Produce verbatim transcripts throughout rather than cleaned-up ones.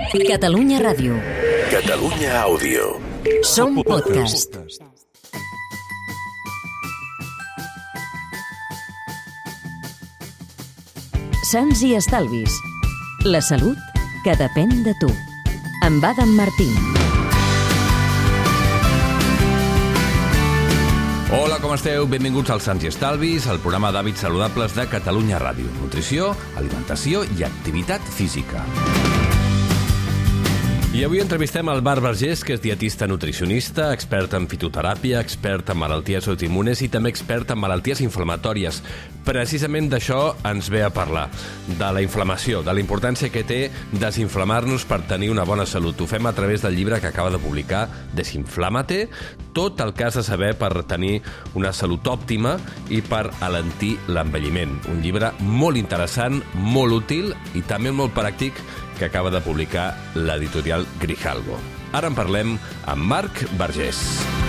Catalunya Ràdio. Catalunya Àudio. Som podcast. Sants i estalvis. La salut que depèn de tu. Amb Adam Martín. Hola, com esteu? Benvinguts al Sants i Estalvis, el programa d'hàbits saludables de Catalunya Ràdio. Nutrició, alimentació i activitat física. I avui entrevistem el Marc Vergés, que és dietista nutricionista, expert en fitoteràpia, expert en malalties autoimmunes i també expert en malalties inflamatòries. Precisament d'això ens ve a parlar, de la inflamació, de la importància que té desinflamar-nos per tenir una bona salut. Ho fem a través del llibre que acaba de publicar, Desinflàmate, tot el que has de saber per tenir una salut òptima i per alentir l'envelliment. Un llibre molt interessant, molt útil i també molt pràctic que acaba de publicar l'editorial Grijalbo. Ara en parlem amb Marc Vergés.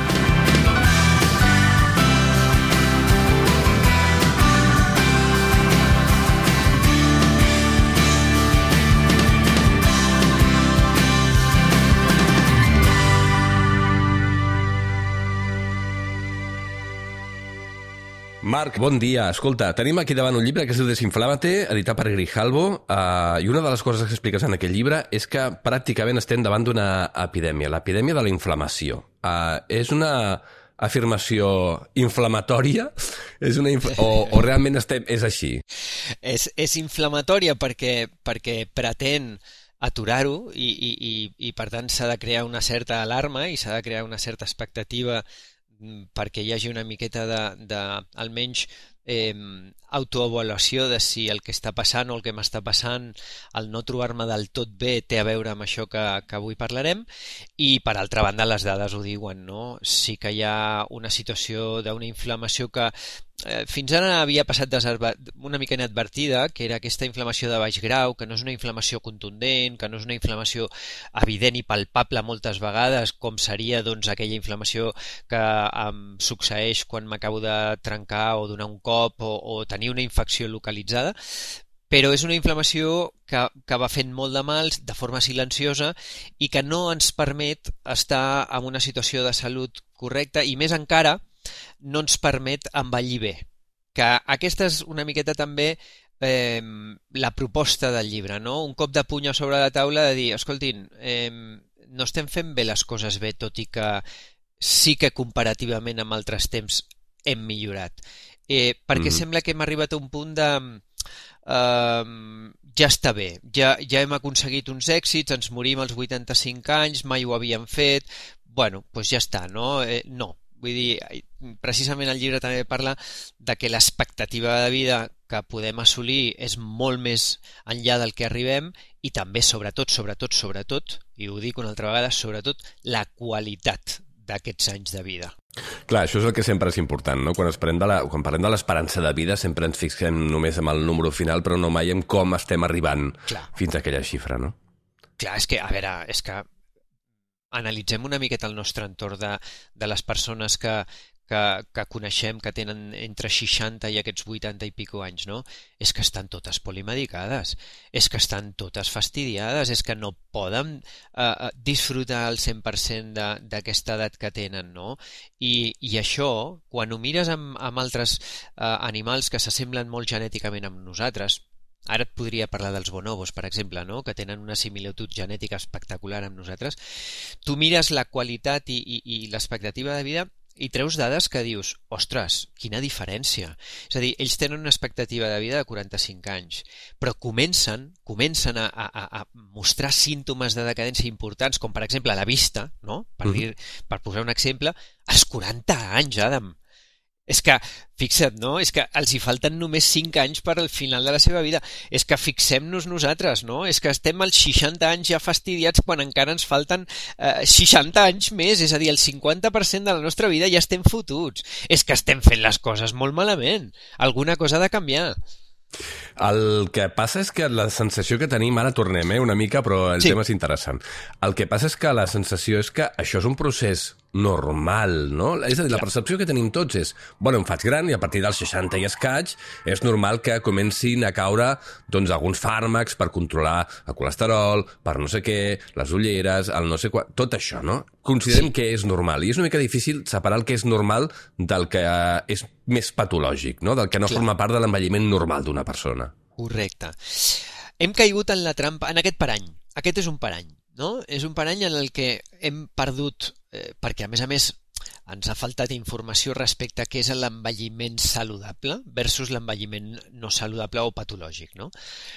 Marc, bon dia. Escolta, tenim aquí davant un llibre que es diu Desinflàmate, editat per Grijalbo, uh, i una de les coses que expliques en aquest llibre és que pràcticament estem davant d'una epidèmia, l'epidèmia de la inflamació. Uh, és una afirmació inflamatòria? És una inf... o, o realment estem... és així? És, és inflamatòria perquè, perquè pretén aturar-ho i, i, i, i per tant s'ha de crear una certa alarma i s'ha de crear una certa expectativa perquè hi hagi una miqueta de, de almenys eh, autoavaluació de si el que està passant o el que m'està passant, el no trobar-me del tot bé, té a veure amb això que, que avui parlarem. I per altra banda les dades ho diuen, no? Sí que hi ha una situació d'una inflamació que eh, fins ara havia passat una mica inadvertida, que era aquesta inflamació de baix grau, que no és una inflamació contundent, que no és una inflamació evident i palpable moltes vegades, com seria doncs, aquella inflamació que em succeeix quan m'acabo de trencar o donar un cop o, o tenir una infecció localitzada, però és una inflamació que, que va fent molt de mal de forma silenciosa i que no ens permet estar en una situació de salut correcta i més encara no ens permet envellir bé. Que aquesta és una miqueta també eh, la proposta del llibre, no? Un cop de puny sobre la taula de dir, escoltin, eh, no estem fent bé les coses bé, tot i que sí que comparativament amb altres temps hem millorat. Eh, perquè mm-hmm. sembla que hem arribat a un punt de... Uh, ja està bé, ja, ja hem aconseguit uns èxits, ens morim als vuitanta-cinc anys, mai ho havíem fet, bueno, doncs ja està, no? Eh, no, vull dir, precisament el llibre també parla de que l'expectativa de vida que podem assolir és molt més enllà del que arribem i també, sobretot, sobretot, sobretot, i ho dic una altra vegada, sobretot, la qualitat d'aquests anys de vida. Clar, això és el que sempre és important, no? Quan, es parlem de la, quan parlem de l'esperança de vida sempre ens fixem només en el número final, però no mai en com estem arribant Clar. fins a aquella xifra, no? Clar, és que, a veure, és que analitzem una miqueta el nostre entorn de, de les persones que, que, que coneixem, que tenen entre seixanta i aquests vuitanta i pico anys, no? És que estan totes polimedicades, és que estan totes fastidiades, és que no poden eh, disfrutar al cent per cent d'aquesta edat que tenen, no? I, i això, quan ho mires amb, amb altres eh, animals que s'assemblen molt genèticament amb nosaltres, ara et podria parlar dels bonobos, per exemple, no? Que tenen una similitud genètica espectacular amb nosaltres, tu mires la qualitat i, i, i l'expectativa de vida i treus dades que dius, ostres, quina diferència. És a dir, ells tenen una expectativa de vida de quaranta-cinc anys, però comencen, comencen a, a, a mostrar símptomes de decadència importants, com per exemple la vista, no? Per, dir, per posar un exemple, als quaranta anys, Adam. És que, fixa't, no? És que els hi falten només cinc anys per al final de la seva vida. És que fixem-nos nosaltres, no? És que estem als seixanta anys ja fastidiats quan encara ens falten eh, seixanta anys més. És a dir, el cinquanta per cent de la nostra vida ja estem fotuts. És que estem fent les coses molt malament. Alguna cosa ha de canviar. El que passa és que la sensació que tenim, ara tornem eh, una mica, però el sí. tema és interessant. El que passa és que la sensació és que això és un procés normal, no? És a dir, la percepció que tenim tots és, bueno, em faig gran i a partir dels seixanta i escaig és normal que comencin a caure doncs alguns fàrmacs per controlar el colesterol, per no sé què, les ulleres, el no sé què, tot això, no? Considerem sí. que és normal. I és una mica difícil separar el que és normal del que és més patològic, no? Del que no Clar. forma part de l'envelliment normal d'una persona. Correcte. Hem caigut en la trampa, en aquest parany. Aquest és un parany. No? És un parany en el que hem perdut, eh, perquè a més a més ens ha faltat informació respecte a què és l'envelliment saludable versus l'envelliment no saludable o patològic, no?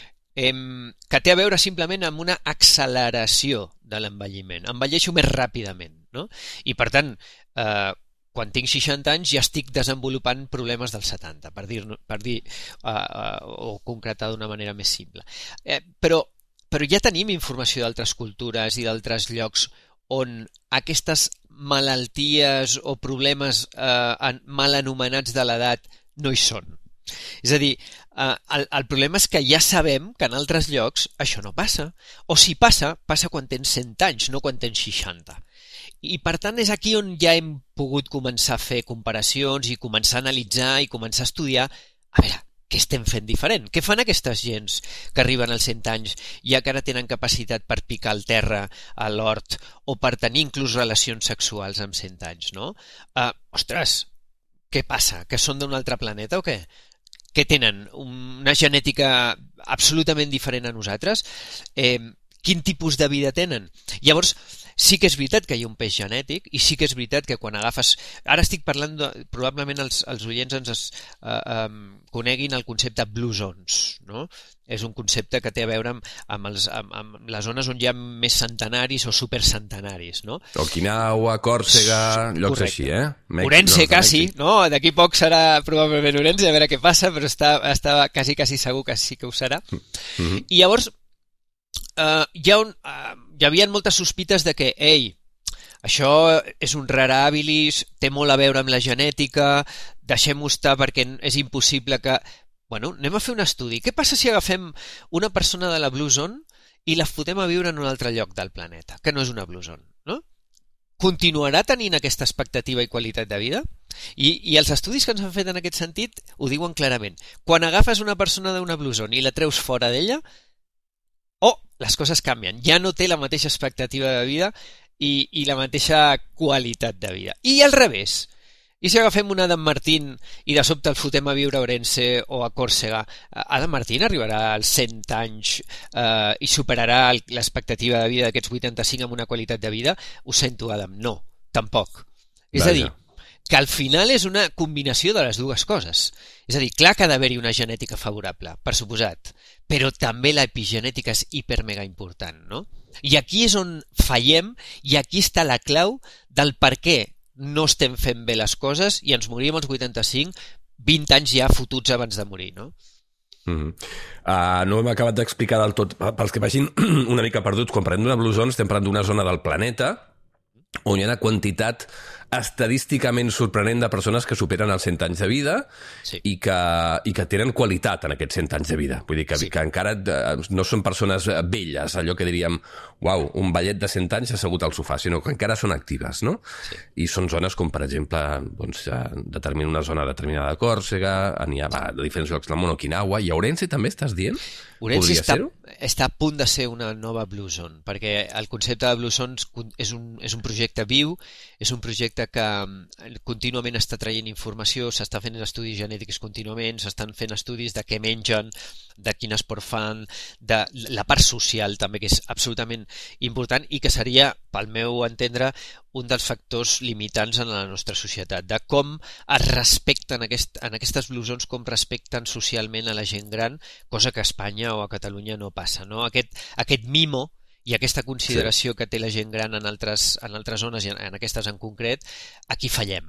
Em, que té a veure simplement amb una acceleració de l'envelliment. Envelleixo més ràpidament, no? I per tant, eh, quan tinc seixanta anys ja estic desenvolupant problemes dels setanta, per dir, per dir uh, uh, o concretar d'una manera més simple. Eh, però Però ja tenim informació d'altres cultures i d'altres llocs on aquestes malalties o problemes eh, mal anomenats de l'edat no hi són. És a dir, eh, el, el problema és que ja sabem que en altres llocs això no passa. O si passa, passa quan tens cent anys, no quan tens seixanta. I per tant és aquí on ja hem pogut començar a fer comparacions i començar a analitzar i començar a estudiar. A veure, què estem fent diferent? Què fan aquestes gens que arriben als cent anys i encara tenen capacitat per picar el terra a l'hort o per tenir inclús relacions sexuals amb cent anys, no? Uh, ostres, què passa? Que són d'un altre planeta o què? Que tenen una genètica absolutament diferent a nosaltres? Eh, quin tipus de vida tenen? Llavors, sí que és veritat que hi ha un peix genètic i sí que és veritat que quan agafes... Ara estic parlant, de, probablement els, els oients ens es, uh, um, coneguin el concepte Blue Zones, no? És un concepte que té a veure amb, amb, els, amb, amb les zones on hi ha més centenaris o supercentenaris, no? Okinawa, Còrsega, llocs Correcte. així, eh? Mèxic, Orense, quasi, no? D'aquí poc serà probablement Orense, a veure què passa, però està, està quasi, quasi segur que sí que ho serà. Mm-hmm. I llavors, Uh, hi, ha un, uh, hi havia moltes sospites de que, ei, això és un rara habilis, té molt a veure amb la genètica, deixem-ho estar perquè és impossible que... Bueno, anem a fer un estudi. Què passa si agafem una persona de la Blue Zone i la fotem a viure en un altre lloc del planeta, que no és una Blue Zone, no? Continuarà tenint aquesta expectativa i qualitat de vida? I, i els estudis que ens han fet en aquest sentit ho diuen clarament. Quan agafes una persona d'una Blue Zone i la treus fora d'ella, oh, les coses canvien. Ja no té la mateixa expectativa de vida i, i la mateixa qualitat de vida. I al revés. I si agafem un Adam Martín i de sobte el fotem a viure a Orense o a Còrsega, Adam Martín arribarà als cent anys eh, i superarà l'expectativa de vida d'aquests vuitanta-cinc amb una qualitat de vida? Ho sento, Adam. No, tampoc. És a dir, que al final és una combinació de les dues coses. És a dir, clar que ha d'haver-hi una genètica favorable, per suposat, però també l'epigenètica és hiper-mega important, no? I aquí és on fallem i aquí està la clau del per què no estem fent bé les coses i ens morim als vuitanta-cinc, vint anys ja fotuts abans de morir, no? Mm-hmm. Uh, no hem acabat d'explicar del tot, pels que vagin una mica perduts, quan parlem d'una Blue Zone estem parlant d'una zona del planeta on hi ha una quantitat estadísticament sorprenent de persones que superen els cent anys de vida sí. i, que, i que tenen qualitat en aquests cent anys de vida. Vull dir que, sí. que encara no són persones velles, allò que diríem, uau, un vellet de cent anys assegut al sofà, sinó que encara són actives, no? Sí. I són zones com, per exemple, doncs, determina una zona determinada de Còrsega, n'hi ha a diferents llocs del món, Okinawa, i a Orense també estàs dient? Orense està, està a punt de ser una nova Blue Zone, perquè el concepte de Blue Zone és un, és un projecte viu, és un projecte que contínuament està traient informació, s'està fent estudis genètics contínuament, s'estan fent estudis de què mengen, de quin esport fan, de la part social també, que és absolutament important i que seria, pel meu entendre, un dels factors limitants en la nostra societat, de com es respecten aquest, en aquestes Blue Zones, com respecten socialment a la gent gran, cosa que a Espanya o a Catalunya no passa, no? Aquest, aquest mimo i aquesta consideració sí. que té la gent gran en altres, en altres zones, i en, en aquestes en concret, aquí fallem.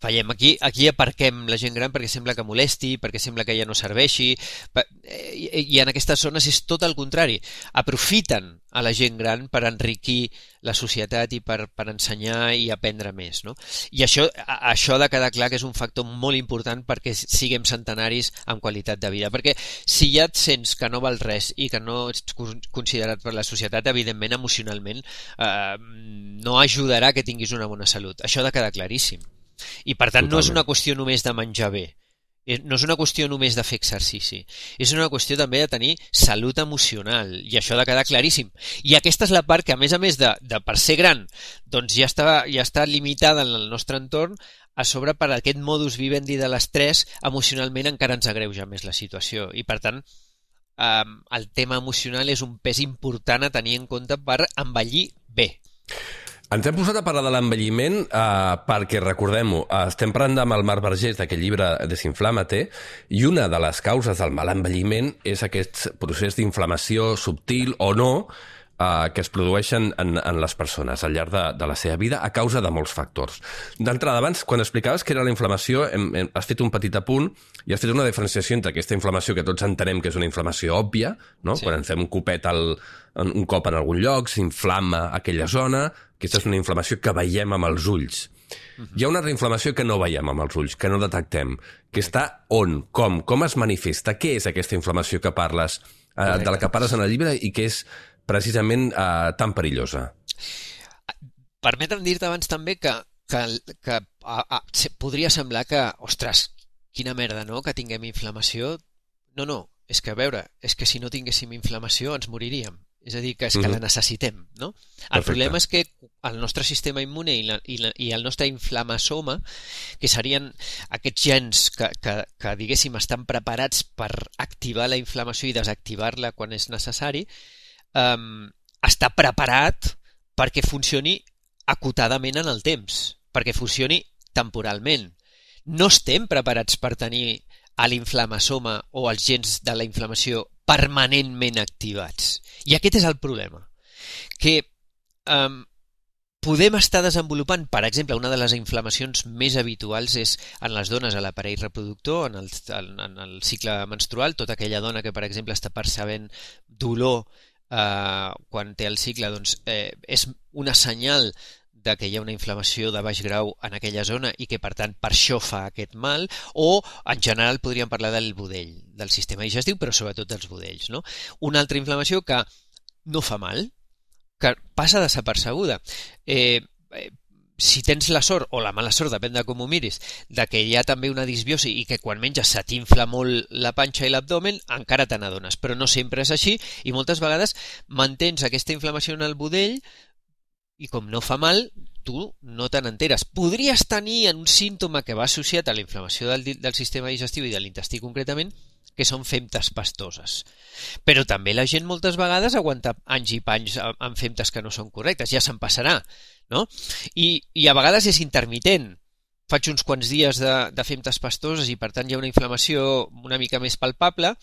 fallem. Aquí, aquí aparquem la gent gran perquè sembla que molesti, perquè sembla que ja no serveixi, i, i en aquestes zones és tot el contrari. Aprofiten a la gent gran per enriquir la societat i per, per ensenyar i aprendre més, no? I això, això ha de quedar clar que és un factor molt important perquè siguem centenaris amb qualitat de vida. Perquè si ja et sents que no val res i que no ets considerat per la societat, evidentment, emocionalment, eh, no ajudarà que tinguis una bona salut. Això ha de quedar claríssim. I per tant, Totalment. No és una qüestió només de menjar bé, no és una qüestió només de fer exercici, és una qüestió també de tenir salut emocional, i això ha de quedar claríssim. I aquesta és la part que, a més a més de, de per ser gran, doncs ja està, ja està limitada en el nostre entorn, a sobre per aquest modus vivendi de l'estrès, emocionalment encara ens agreuja més la situació. I per tant, eh, el tema emocional és un pes important a tenir en compte per envellir bé. Ens hem posat a parlar de l'envelliment eh, perquè, recordem-ho, eh, estem parlant amb el Marc Vergés d'aquest llibre Desinflama-te, i una de les causes del mal envelliment és aquest procés d'inflamació subtil o no eh, que es produeixen en, en les persones al llarg de, de la seva vida a causa de molts factors. D'entrada, abans, quan explicaves què era la inflamació, hem, hem, has fet un petit apunt i has fet una diferenciació entre aquesta inflamació que tots entenem que és una inflamació òbvia, no? Sí. Quan ens fem un copet al, un cop en algun lloc, s'inflama aquella zona. Aquesta és una inflamació que veiem amb els ulls. Uh-huh. Hi ha una altra inflamació que no veiem amb els ulls, que no detectem, que està on, com, com es manifesta, què és aquesta inflamació que parles, eh, de la que parles en el llibre i que és precisament eh, tan perillosa. Permetem dir-te abans també que, que, que a, a, podria semblar que, ostres, quina merda, no?, que tinguem inflamació. No, no, és que a veure, és que si no tinguéssim inflamació ens moriríem. És a dir, que és que mm-hmm. la necessitem, no? El Perfecte. Problema és que el nostre sistema immune i, la, i, la, i el nostre inflamasoma, que serien aquests gens que, que, que, diguéssim, estan preparats per activar la inflamació i desactivar-la quan és necessari, um, està preparat perquè funcioni acotadament en el temps, perquè funcioni temporalment. No estem preparats per tenir a l'inflamasoma o els gens de la inflamació permanentment activats. I aquest és el problema. Que um, podem estar desenvolupant, per exemple, una de les inflamacions més habituals és en les dones a l'aparell reproductor, en el, en el cicle menstrual, tota aquella dona que, per exemple, està percebent dolor eh, quan té el cicle, doncs eh, és una senyal de que hi ha una inflamació de baix grau en aquella zona i que, per tant, per això fa aquest mal, o, en general, podríem parlar del budell, del sistema digestiu, però sobretot dels budells, no? Una altra inflamació que no fa mal, que passa desapercebuda. Eh, eh, si tens la sort, o la mala sort, depèn de com ho miris, de que hi ha també una disbiosi i que quan menges se t'infla molt la panxa i l'abdomen, encara te n'adones, però no sempre és així, i moltes vegades mantens aquesta inflamació en el budell i com no fa mal, tu no te n'enteres. Podries tenir un símptoma que va associat a la inflamació del, del sistema digestiu i de l'intestí concretament, que són femtes pastoses. Però també la gent moltes vegades aguanta anys i panys amb femtes que no són correctes, ja se'n passarà, no? I, i a vegades és intermitent. Faig uns quants dies de, de femtes pastoses i per tant hi ha una inflamació una mica més palpable,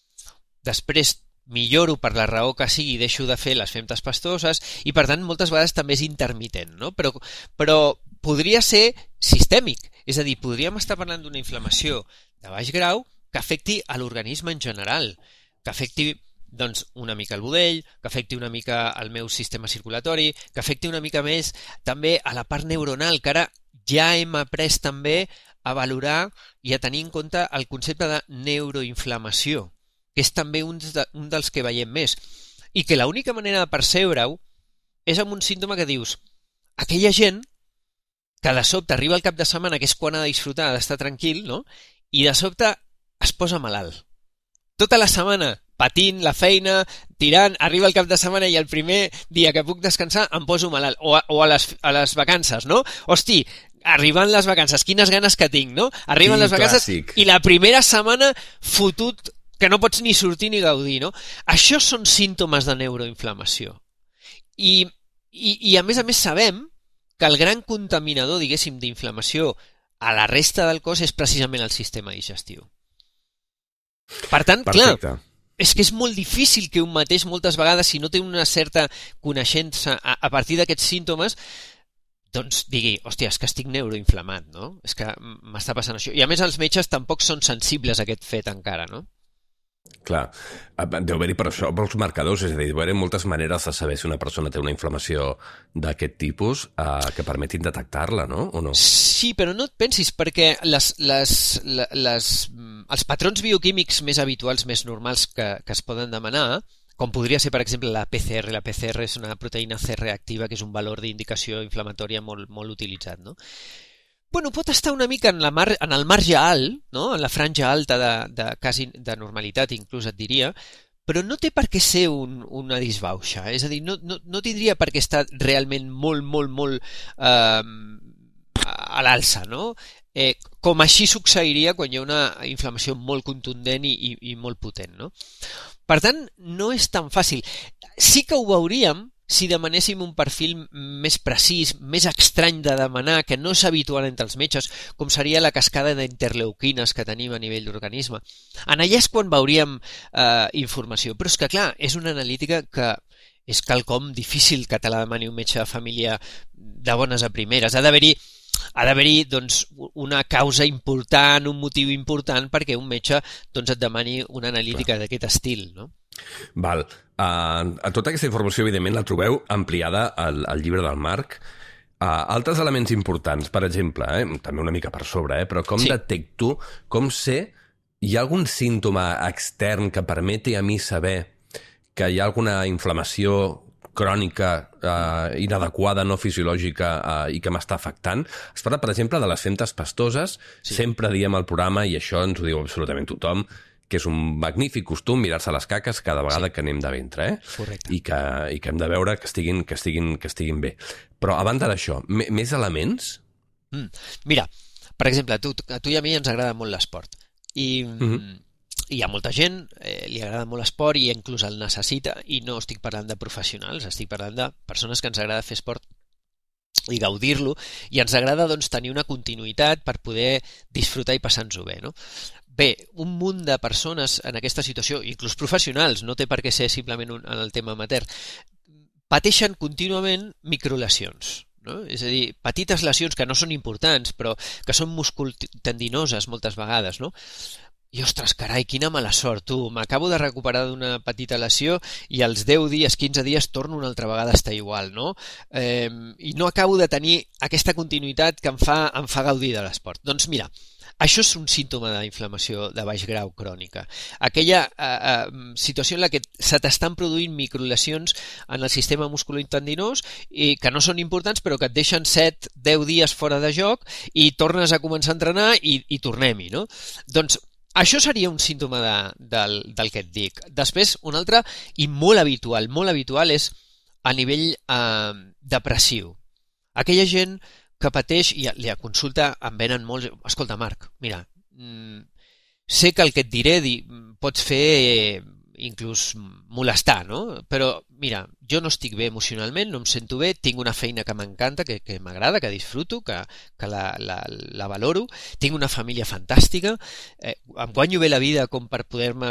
després milloro per la raó que sigui, deixo de fer les femtes pastoses i per tant moltes vegades també és intermitent, no? Però, però podria ser sistèmic, és a dir, podríem estar parlant d'una inflamació de baix grau que afecti a l'organisme en general, que afecti doncs, una mica el budell, que afecti una mica el meu sistema circulatori, que afecti una mica més també a la part neuronal, que ara ja hem après també a valorar i a tenir en compte el concepte de neuroinflamació, que és també un, de, un dels que veiem més, i que l'única manera de percebre-ho és amb un símptoma que dius, aquella gent que de sobte arriba el cap de setmana, que és quan ha de disfrutar, ha d'estar tranquil, no? I de sobte es posa malalt. Tota la setmana, patint la feina, tirant, arriba el cap de setmana i el primer dia que puc descansar em poso malalt. O a, o a, les, a les vacances, no? Hosti, arribant les vacances, quines ganes que tinc, no? Arriben sí, les vacances clàssic. I la primera setmana fotut que no pots ni sortir ni gaudir, no? Això són símptomes de neuroinflamació. I, i, i a més a més sabem que el gran contaminador, diguéssim, d'inflamació a la resta del cos és precisament el sistema digestiu. Per tant, Perfecte. Clar, és que és molt difícil que un mateix moltes vegades, si no té una certa coneixença a, a partir d'aquests símptomes, doncs digui, hòstia, és que estic neuroinflamat, no? És que m'està passant això. I a més els metges tampoc són sensibles a aquest fet encara, no? Clar, deu haver-hi per això pels marcadors, és a dir, deu haver-hi moltes maneres de saber si una persona té una inflamació d'aquest tipus eh, que permetin detectar-la, no? O no? Sí, però no et pensis, perquè les, les, les, les, els patrons bioquímics més habituals, més normals que, que es poden demanar, com podria ser, per exemple, la P C R. La P C R és una proteïna C reactiva, que és un valor d'indicació inflamatòria molt, molt utilitzat, no? Bueno, pot estar una mica en, la mar, en el marge alt, no? En la franja alta de, de, quasi de normalitat, inclús et diria, però no té per què ser un, una disbauxa. És a dir, no, no, no tindria per què estar realment molt, molt, molt eh, a l'alça, no? Eh, com així succeiria quan hi ha una inflamació molt contundent i, i, i molt potent, no? Per tant, no és tan fàcil. Sí que ho veuríem si demanéssim un perfil més precís, més estrany de demanar, que no és habitual entre els metges, com seria la cascada d'interleuquines que tenim a nivell d'organisme. En allà és quan veuríem eh, informació. Però és que, clar, és una analítica que és quelcom difícil que te la demani un metge de família de bones a primeres. Ha d'haver-hi ha d'haver-hi doncs, una causa important, un motiu important perquè un metge doncs, et demani una analítica d'aquest estil, no? Val. Uh, tota aquesta informació, evidentment, la trobeu ampliada al, al llibre del Marc. Uh, altres elements importants, per exemple, eh, també una mica per sobre, eh, però com Sí. detecto, com sé, hi ha algun símptoma extern que permeti a mi saber que hi ha alguna inflamació crònica, eh, inadequada, no fisiològica eh, i que m'està afectant. Es parla, per exemple, de les femtes pastoses. Sí. Sempre diem al programa, i això ens ho diu absolutament tothom, que és un magnífic costum mirar-se les caques cada vegada Sí. que anem de ventre, eh? Correcte. I que, i que hem de veure que estiguin, que estiguin, que estiguin bé. Però, a banda d'això, m- més elements? Mm. Mira, per exemple, a tu, a tu i a mi ens agrada molt l'esport. I, mm Mhm. hi ha molta gent, eh, li agrada molt l'esport i inclús el necessita, i no estic parlant de professionals, estic parlant de persones que ens agrada fer esport i gaudir-lo, i ens agrada doncs, tenir una continuïtat per poder disfrutar i passar-nos-ho bé, no? Bé, un munt de persones en aquesta situació, inclús professionals, no té per què ser simplement un, en el tema amateur, pateixen contínuament microlesions. No? És a dir, petites lesions que no són importants, però que són musculotendinoses moltes vegades, no? I, ostres, carai, quina mala sort, tu. M'acabo de recuperar d'una petita lesió i als deu dies, quinze dies, torno una altra vegada a estar igual, no? Eh, I no acabo de tenir aquesta continuïtat que em fa, em fa gaudir de l'esport. Doncs mira, això és un símptoma d'inflamació de baix grau crònica. Aquella eh, eh, situació en la que se t'estan produint microlesions en el sistema musculotendinós i que no són importants però que et deixen set deu dies fora de joc i tornes a començar a entrenar i, i tornem-hi, no? Doncs això seria un símptoma de, del, del que et dic. Després, un altre, i molt habitual, molt habitual, és a nivell eh, depressiu. Aquella gent que pateix, i a, a consulta em venen molts... Escolta, Marc, mira, mm, sé que el que et diré di, pots fer eh, inclús molestar, no? Però, mira, jo no estic bé emocionalment, no em sento bé, tinc una feina que m'encanta, que, que m'agrada, que disfruto, que, que la, la, la valoro, tinc una família fantàstica, eh, em guanyo bé la vida com per poder-me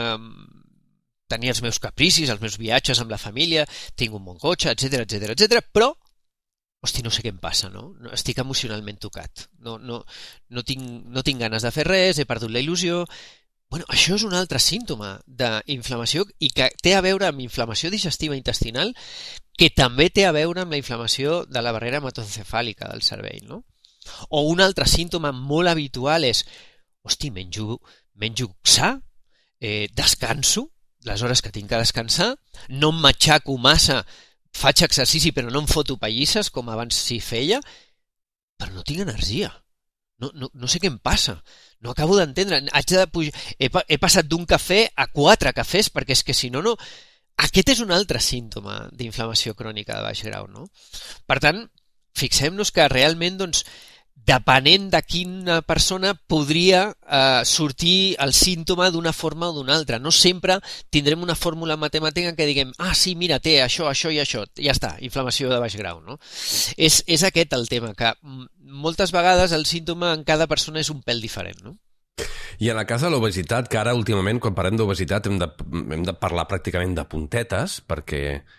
tenir els meus capricis, els meus viatges amb la família, tinc un bon cotxe, etcètera, etcètera, etcètera, però hosti, no sé què em passa, no? Estic emocionalment tocat. No, no, no, tinc, no tinc ganes de fer res, he perdut la il·lusió. Bueno, això és un altre símptoma d'inflamació i que té a veure amb inflamació digestiva intestinal, que també té a veure amb la inflamació de la barrera hematoencefàlica del cervell, no? O un altre símptoma molt habitual és, hosti, menjo, menjo sa, eh, descanso, les hores que tinc que descansar, no em matxaco massa, faig exercici però no em foto pallisses com abans s'hi feia, però no tinc energia. No, no, no sé què em passa. No acabo d'entendre. Haig de pujar... he, he passat d'un cafè a quatre cafès perquè és que si no, no... Aquest és un altre símptoma d'inflamació crònica de baix grau, no? Per tant, fixem-nos que realment, doncs, depenent de quina persona podria eh, sortir el símptoma d'una forma o d'una altra. No sempre tindrem una fórmula matemàtica que diguem, ah, sí, mira, té això, això i això. Ja està, inflamació de baix grau, no? És, és aquest el tema, que moltes vegades el símptoma en cada persona és un pèl diferent, no? I en el cas de l'obesitat, que ara últimament quan parlem d'obesitat hem, de, hem de parlar pràcticament de puntetes, perquè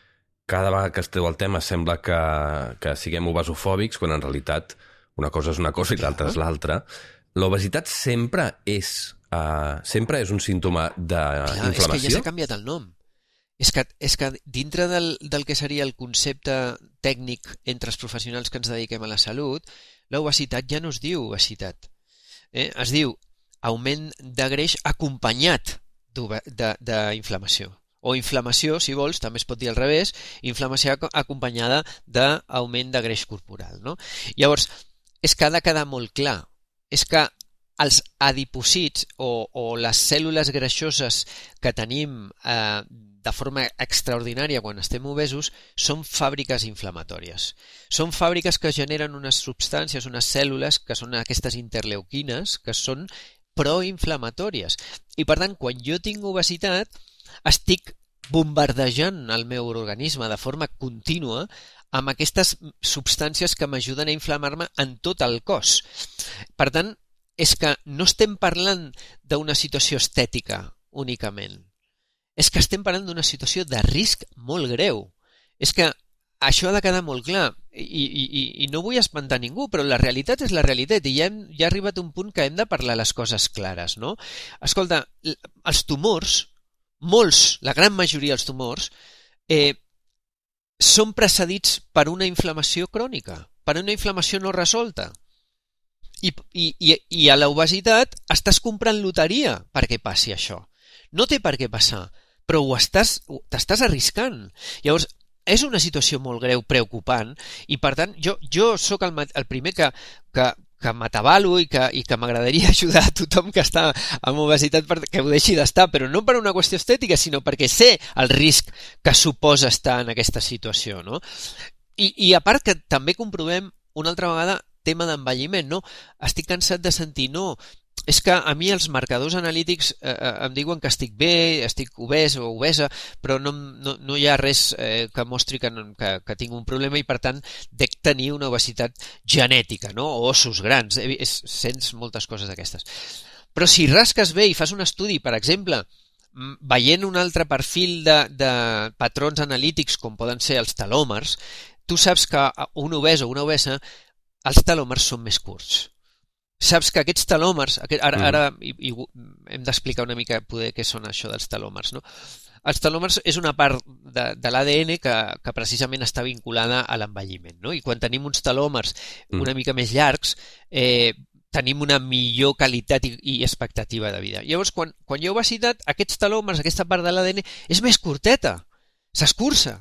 cada vegada que es treu el tema sembla que, que siguem obesofòbics, quan en realitat una cosa és una cosa i l'altra és l'altra. L'obesitat sempre és, uh, sempre és un símptoma d'inflamació? És que ja s'ha canviat el nom. És que, és que dintre del, del que seria el concepte tècnic entre els professionals que ens dediquem a la salut, l'obesitat ja no es diu obesitat. Eh? Es diu augment de greix acompanyat d'inflamació. O inflamació, si vols, també es pot dir al revés, inflamació acompanyada d'augment de greix corporal. No? Llavors, és que ha de quedar molt clar. És que els adipocits o, o les cèl·lules greixoses que tenim eh, de forma extraordinària quan estem obesos són fàbriques inflamatòries. Són fàbriques que generen unes substàncies, unes cèl·lules, que són aquestes interleuquines, que són proinflamatòries. I per tant, quan jo tinc obesitat, estic bombardejant el meu organisme de forma contínua amb aquestes substàncies que m'ajuden a inflamar-me en tot el cos. Per tant, és que no estem parlant d'una situació estètica únicament. És que estem parlant d'una situació de risc molt greu. És que això ha de quedar molt clar. I, i, i no vull espantar ningú, però la realitat és la realitat i ja, hem, ja ha arribat un punt que hem de parlar les coses clares, no? Escolta, els tumors, molts, la gran majoria dels tumors, eh, són precedits per una inflamació crònica, per una inflamació no resolta. I, i, i a l'obesitat estàs comprant loteria perquè passi això. No té per què passar, però ho estàs, t'estàs arriscant. Llavors, és una situació molt greu, preocupant, i per tant, jo, jo sóc el, el primer que, que, que m'atabalo i que, i que m'agradaria ajudar a tothom que està amb obesitat perquè ho deixi d'estar, però no per una qüestió estètica, sinó perquè sé el risc que suposa estar en aquesta situació, no? I, i a part que també comprovem una altra vegada tema d'envelliment, no? Estic cansat de sentir, no, és que a mi els marcadors analítics eh, em diuen que estic bé, estic obès o obesa, però no, no, no hi ha res eh, que mostri que, que, que tinc un problema i per tant dec tenir una obesitat genètica, no? O ossos grans, eh, sents moltes coses d'aquestes. Però si rasques bé i fas un estudi, per exemple, veient un altre perfil de, de patrons analítics com poden ser els telòmers, tu saps que un obès o una obesa, els telòmers són més curts. Saps que aquests telòmers, ara, ara i, i, hem d'explicar una mica poder què són això dels telòmers, no? Els telòmers és una part de, de l'A D N que, que precisament està vinculada a l'envelliment, no? I quan tenim uns telòmers una mica més llargs, eh, tenim una millor qualitat i, i expectativa de vida. Llavors, quan, quan hi ha obesitat, aquests telòmers, aquesta part de l'A D N, és més curteta, s'escurça.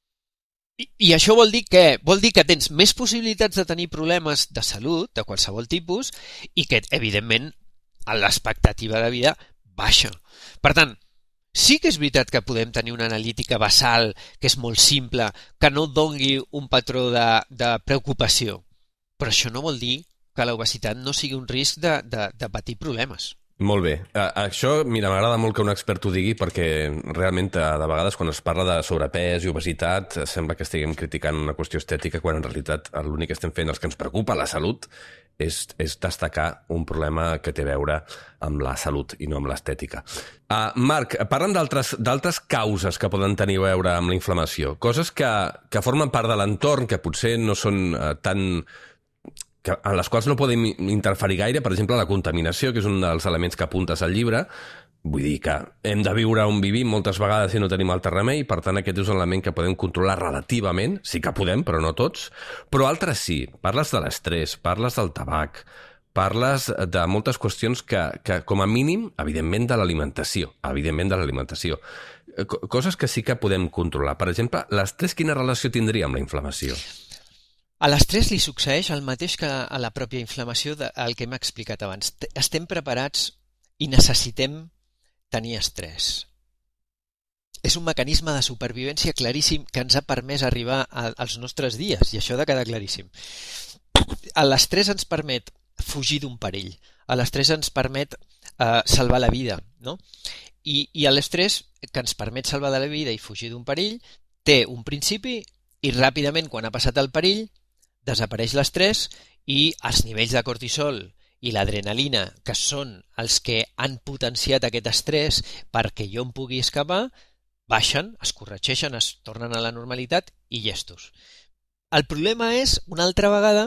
I, I això vol dir què? Vol dir que tens més possibilitats de tenir problemes de salut, de qualsevol tipus, i que, evidentment, l'expectativa de vida baixa. Per tant, sí que és veritat que podem tenir una analítica basal que és molt simple, que no doni un patró de, de preocupació, però això no vol dir que l'obesitat no sigui un risc de, de, de patir problemes. Molt bé. Uh, això, mira, m'agrada molt que un expert ho digui perquè realment uh, de vegades quan es parla de sobrepès i obesitat uh, sembla que estiguem criticant una qüestió estètica quan en realitat l'únic que estem fent, els que ens preocupa la salut, és, és destacar un problema que té a veure amb la salut i no amb l'estètica. Uh, Marc, parlem d'altres causes que poden tenir a veure amb la inflamació, coses que, que formen part de l'entorn, que potser no són uh, tan... Que, en les quals no podem interferir gaire, per exemple, la contaminació, que és un dels elements que apuntes al llibre. Vull dir que hem de viure on vivim moltes vegades i no tenim altre remei, per tant aquest és un element que podem controlar relativament, sí que podem, però no tots, però altres sí. Parles de l'estrès, parles del tabac, parles de moltes qüestions que, que com a mínim, evidentment de l'alimentació, evidentment de l'alimentació. Coses que sí que podem controlar. Per exemple, l'estrès quina relació tindria amb la inflamació? A l'estrès li succeeix el mateix que a la pròpia inflamació del que hem explicat abans. Estem preparats i necessitem tenir estrès. És un mecanisme de supervivència claríssim que ens ha permès arribar als nostres dies, i això ha de quedar claríssim. L'estrès ens permet fugir d'un perill, l'estrès ens permet eh, salvar la vida, no? I, i l'estrès que ens permet salvar la vida i fugir d'un perill té un principi i ràpidament, quan ha passat el perill, desapareix l'estrès i els nivells de cortisol i l'adrenalina, que són els que han potenciat aquest estrès perquè jo em pugui escapar, baixen, es corregeixen, es tornen a la normalitat i llestos. El problema és, una altra vegada,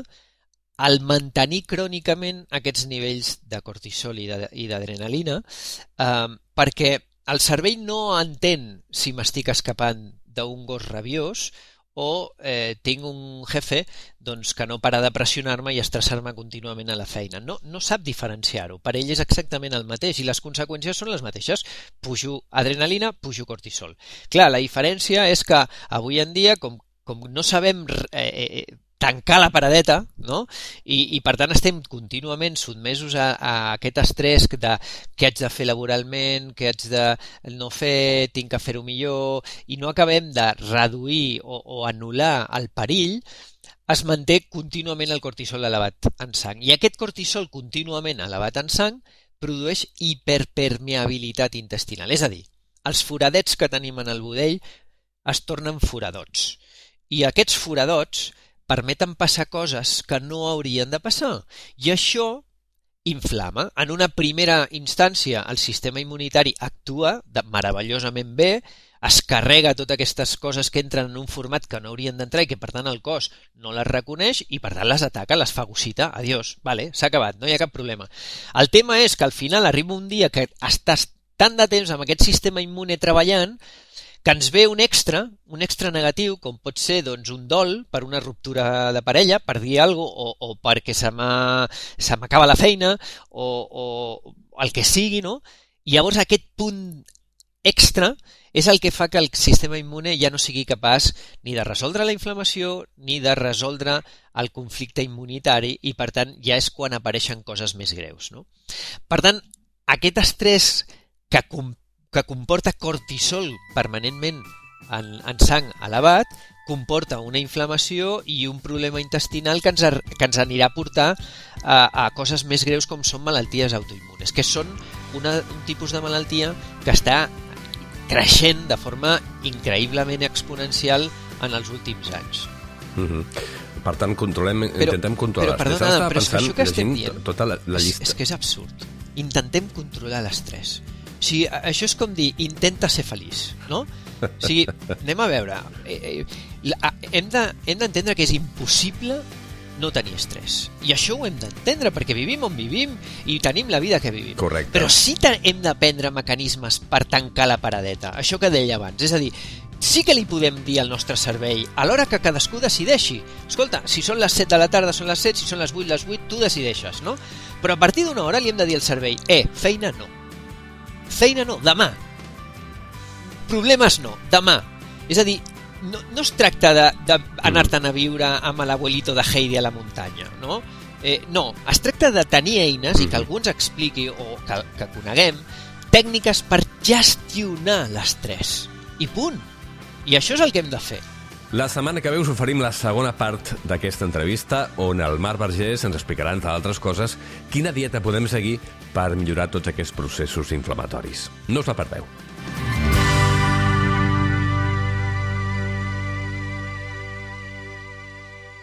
el mantenir crònicament aquests nivells de cortisol i d'adrenalina, eh, perquè el cervell no entén si m'estic escapant d'un gos rabiós o eh, tinc un jefe doncs, que no para de pressionar-me i estressar-me contínuament a la feina. No, no sap diferenciar-ho. Per ell és exactament el mateix i les conseqüències són les mateixes. Pujo adrenalina, pujo cortisol. Clar, la diferència és que avui en dia, com, com no sabem eh, tancar la paradeta, no? I, i per tant estem contínuament sotmesos a, a aquest estrès de què haig de fer laboralment, què haig de no fer, tinc que fer-ho millor, i no acabem de reduir o, o anul·lar el perill, es manté contínuament el cortisol elevat en sang. I aquest cortisol contínuament elevat en sang produeix hiperpermeabilitat intestinal, és a dir, els foradets que tenim en el budell es tornen foradots. I aquests foradots permeten passar coses que no haurien de passar. I això inflama. En una primera instància, el sistema immunitari actua de meravellosament bé, es carrega totes aquestes coses que entren en un format que no haurien d'entrar i que, per tant, el cos no les reconeix i, per tant, les ataca, les fagocita. Adiós, vale, s'ha acabat, no hi ha cap problema. El tema és que al final arriba un dia que estàs tant de temps amb aquest sistema immune treballant que ens ve un extra, un extra negatiu, com pot ser doncs, un dol per una ruptura de parella, per dir alguna cosa, o, o perquè se m'acaba la feina, o, o el que sigui, no? I llavors aquest punt extra és el que fa que el sistema immune ja no sigui capaç ni de resoldre la inflamació ni de resoldre el conflicte immunitari i, per tant, ja és quan apareixen coses més greus, no? Per tant, aquest estrès que comporta que comporta cortisol permanentment en, en sang elevat, comporta una inflamació i un problema intestinal que ens, que ens anirà a portar a, a coses més greus com són malalties autoimmunes, que són una, un tipus de malaltia que està creixent de forma increïblement exponencial en els últims anys. Mm-hmm. Per tant, controlem, però, intentem controlar. Però, perdona, però és que això que estem dient tota la, la llista. És, és que és absurd. Intentem controlar l'estrès. O sigui, això és com dir, intenta ser feliç, no? O sigui, anem a veure, eh, eh, hem de, hem d'entendre que és impossible no tenir estrès. I això ho hem d'entendre, perquè vivim on vivim i tenim la vida que vivim. Correcte. Però sí que hem d'aprendre mecanismes per tancar la paradeta, això que deia abans. És a dir, sí que li podem dir al nostre cervell, a l'hora que cadascú decideixi. Escolta, si són les set de la tarda, són les set, si són les vuit, les vuit, tu decideixes, no? Però a partir d'una hora li hem de dir al cervell, eh, feina no. Feina no, demà. Problemes no, demà. És a dir, no, no es tracta d'anar-te'n a viure amb l'abuelito de Heidi a la muntanya, no? Eh, no, es tracta de tenir eines i que algú ens expliqui o que, que coneguem tècniques per gestionar l'estrès. I punt. I això és el que hem de fer. La setmana que ve us oferim la segona part d'aquesta entrevista on el Marc Vergés ens explicarà, entre altres coses, quina dieta podem seguir per millorar tots aquests processos inflamatoris. No us la perdeu.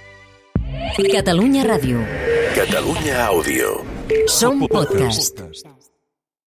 Catalunya Ràdio. Catalunya Àudio. Som podcast.